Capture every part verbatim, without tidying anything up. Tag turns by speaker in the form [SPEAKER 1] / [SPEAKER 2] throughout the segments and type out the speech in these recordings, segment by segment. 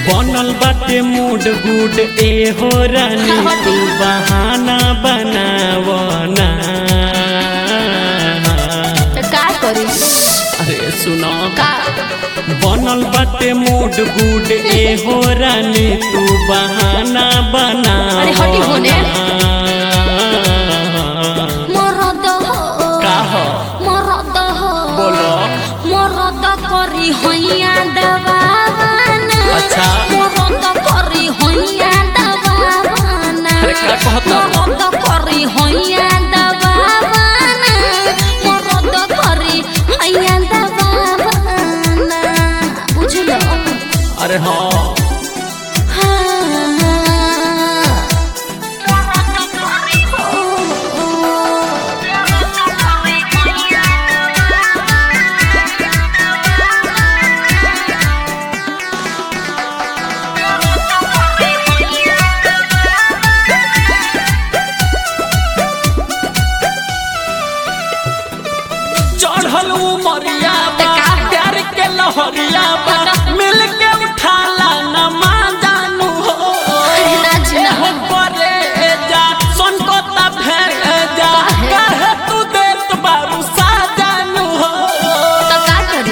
[SPEAKER 1] बनल बाटे mood good ए हो रानी तू बहाना बनावना
[SPEAKER 2] का करी
[SPEAKER 1] अरे सुनो
[SPEAKER 2] का
[SPEAKER 1] बनल बाटे मूड गुड ए हो रानी तू बहाना बना
[SPEAKER 2] अरे हटी होने मरद हो
[SPEAKER 1] का हो
[SPEAKER 2] मरद हो
[SPEAKER 1] बोलो
[SPEAKER 2] मरद करी होइया दबावाना
[SPEAKER 1] अच्छा
[SPEAKER 2] मरद करी होइया दबावाना
[SPEAKER 1] अरे का कहता
[SPEAKER 2] मरद करी होइया दबावाना मरद करी होइया दबावाना बुझलो
[SPEAKER 1] अरे हाँ चढ़ल उमरिया बा प्यार के लहरिया बा मिल के उठाला न मान जानू हो हो करे जा सुन को ता भेजा कहे तू देत बारू सा जानू हो
[SPEAKER 2] तो का करी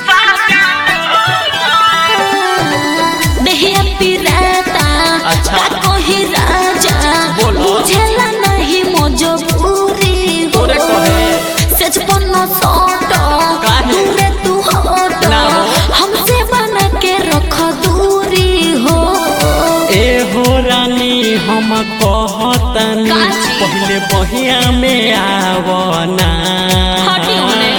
[SPEAKER 2] देहिया पिराता
[SPEAKER 1] अच्छा।
[SPEAKER 2] का कोही राजा
[SPEAKER 1] बोलो।
[SPEAKER 2] बुझेला नहीं मजबूरी हो
[SPEAKER 1] तोरे कहे
[SPEAKER 2] सच पन्ना सोटो
[SPEAKER 1] काहे?
[SPEAKER 2] दूरे तू हटो
[SPEAKER 1] ना हो।
[SPEAKER 2] हमसे बना के रख दूरी हो
[SPEAKER 1] ए हो रानी हम कहतनी
[SPEAKER 2] काची?
[SPEAKER 1] पहले बहिया में आवना
[SPEAKER 2] हटी होने।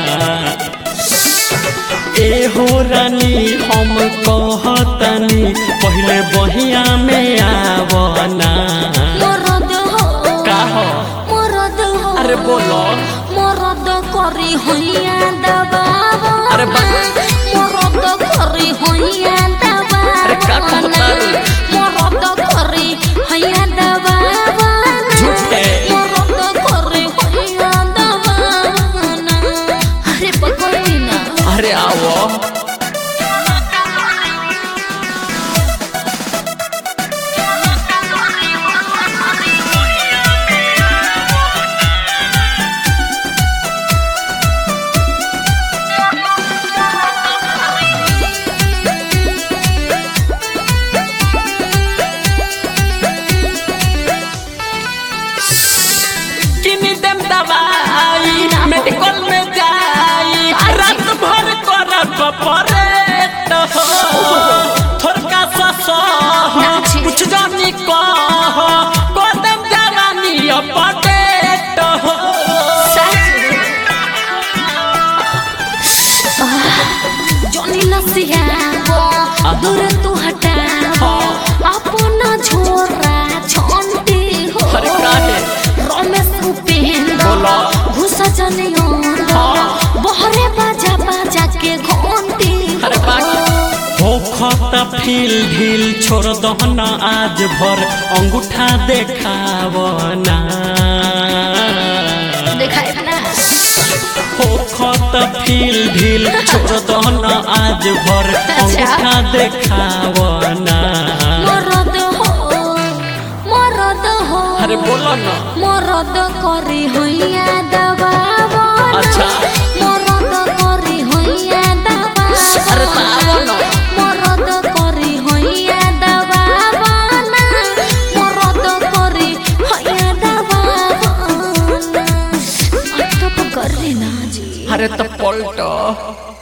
[SPEAKER 1] ए हो रानी हम कहतनी पहले बहिया में आवना
[SPEAKER 2] मरद हो
[SPEAKER 1] का हो
[SPEAKER 2] मरद हो
[SPEAKER 1] अरे बोलो
[SPEAKER 2] मरद करी होइया दबावा
[SPEAKER 1] अरे बा-
[SPEAKER 2] मरद करी होइया दबावा
[SPEAKER 1] अरे का कहता रे?
[SPEAKER 2] मरद करी होइया दबावा
[SPEAKER 1] झूठे।
[SPEAKER 2] मरद करी होइया दबावा अरे पकड़ी ना
[SPEAKER 1] अरे आओ किनी देम दवाई मेडिकल में जाई रात भर करब परेट हो थोड़का सा सह
[SPEAKER 2] नाची।
[SPEAKER 1] कुछ जानी कह कदम जवानी अपडेट हो
[SPEAKER 2] जोनी लसियाबो दूर तू हटाबो अपना छोरा छोंटी हो
[SPEAKER 1] अरे काहे?
[SPEAKER 2] रमेश उपेंद्र
[SPEAKER 1] बोलो।
[SPEAKER 2] घुसा जनियो
[SPEAKER 1] हाँ।
[SPEAKER 2] बहरे बाजा बाजा के घंटी
[SPEAKER 1] अरे बाकी हो खता फील ढील छोड़ दहना आज भर अंगूठा देखावना
[SPEAKER 2] दिखाई ना
[SPEAKER 1] हो खता फील ढील छोड़ दहना आज भर अंगूठा देखावना
[SPEAKER 2] मरद हो मरद हो
[SPEAKER 1] अरे बोलो ना
[SPEAKER 2] मरद करी होइया दबावा
[SPEAKER 1] अच्छा।
[SPEAKER 2] मरद करी होइया दबावा
[SPEAKER 1] अरे तावो ना
[SPEAKER 2] मरद करी होइया दबावा मरद करी होइया दबावा अब तो कर रे ना जी
[SPEAKER 1] अरे तो पलटो